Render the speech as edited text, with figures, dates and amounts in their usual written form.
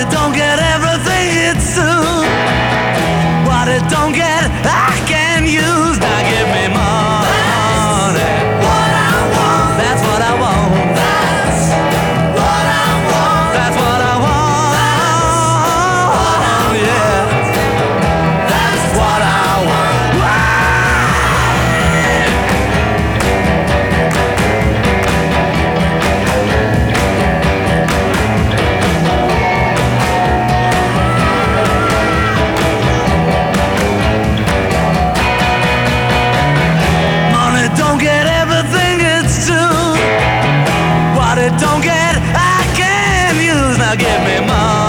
don't get everything it's soon. What it don't get, I can use. Now give me money. What I want. That's what I want. That's what I want. That's what I want. Yeah. That's what I want. Money don't get everything it's due. What it don't get, I can use. Now give me money.